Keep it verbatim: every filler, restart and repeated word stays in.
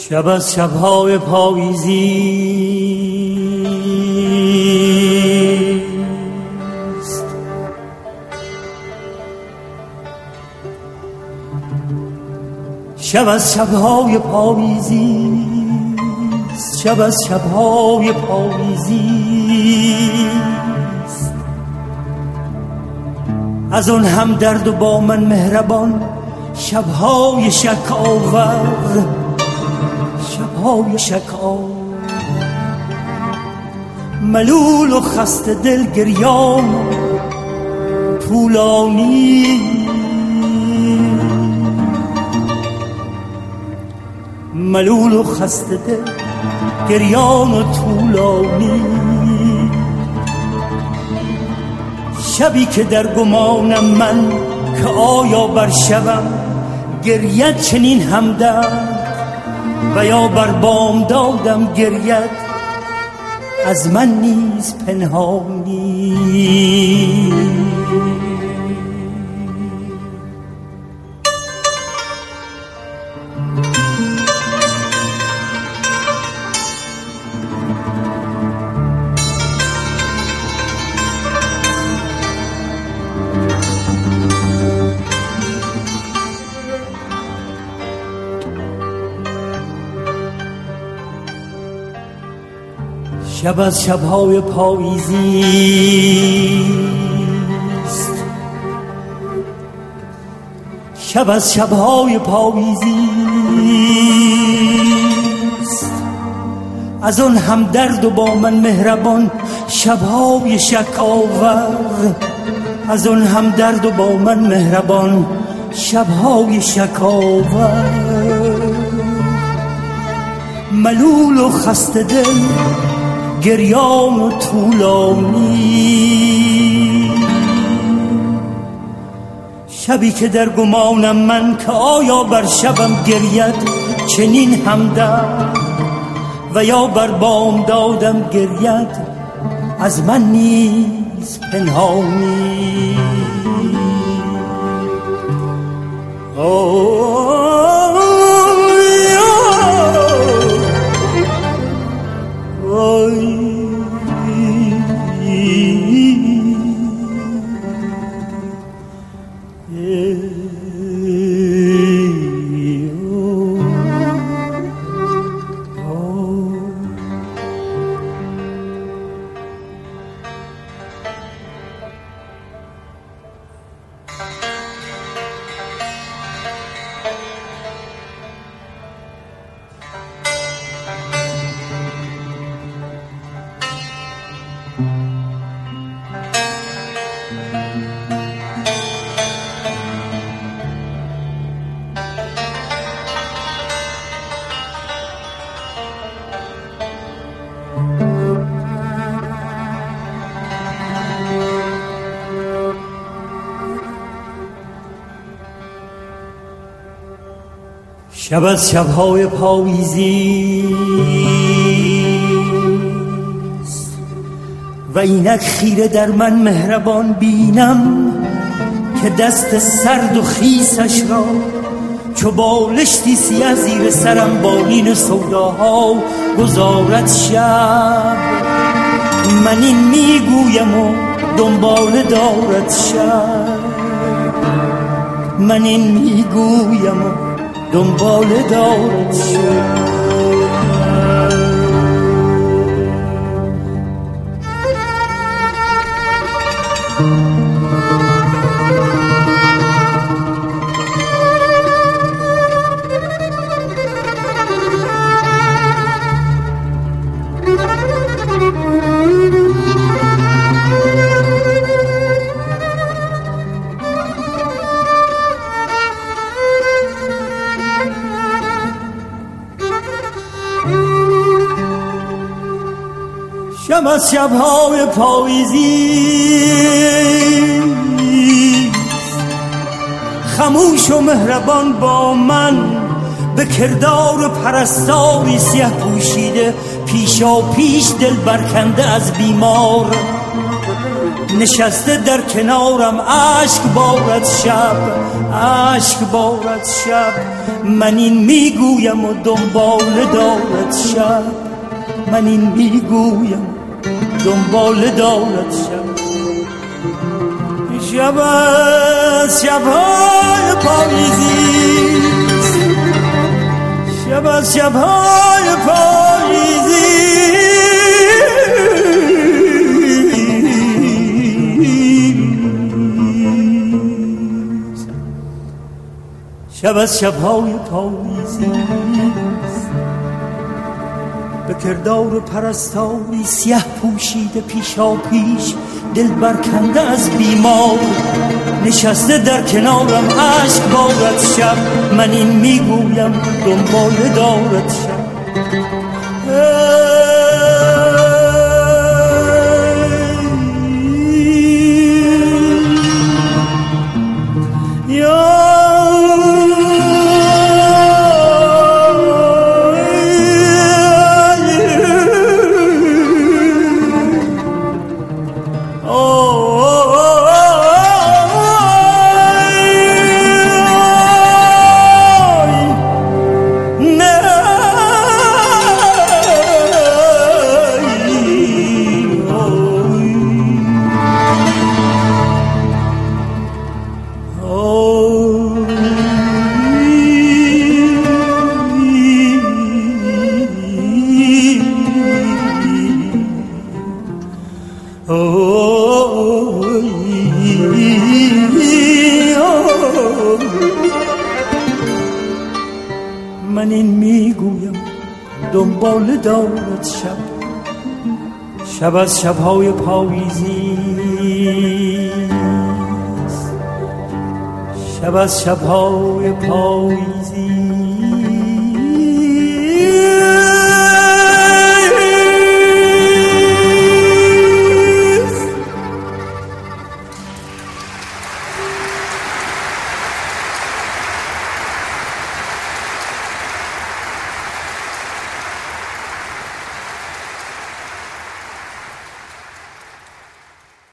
شب از شب‌های پاییزی است، شب از شب‌های پاییزی است، شب از شب‌های پاییزی است. از اون هم درد و با من مهربان شب‌های شک آور، شب‌های شک آور. ملول و خسته دل گریان طولانی، ملول و خسته دل گریان و طولانی. شبی که در گمانم من که آیا بر شبم گرید چنین همدرد و یا بر بام دادم گرید از من نیز پنهانی. شب از شب‌های پاییزی است، شب از شب‌های پاییزی است. از اون هم درد و با من مهربان شب‌های شک آور، از اون هم درد و با من مهربان شب‌های شک آور. ملول و خسته دل گریان و طولانی. شبی که در گمانم من که آیا بر شبم گرید چنین همدرد و یا بر بام دادم گرید از من نیز پنهانی. آه شب از شب‌های پاییزی است و اینک خیره در من مهربان بینم که دست سرد و خیسش را چو بالشتی سیه زیر سرم بالین سوداها گذارد شب. من این میگویم و دنبال دارد شب، من این میگویم و دنبال دارد شد. شب از شب‌های پاییزی خموش و مهربان با من به کردار پرستاری سیه پوشیده پیشا پیش دل برکنده از بیمار نشسته در کنارم اشک بارد شب، اشک بارد شب. من این میگویم و دنبال دارد شب، من این میگویم دنبال دارد شب. شب از شبهای پاییزی، شب از شبهای پاییزی، شب از شبهای پاییزی. به کردار پرستاری سیه پوشیده پیشا پیش، دل برکنده از بیمار نشسته در کنارم اشک بارد شب. من این میگویم دنبال دارد شب. من این میگویم دنبال دارد شب، شب از شبهای پاییزی، شب از شبهای پاییزی.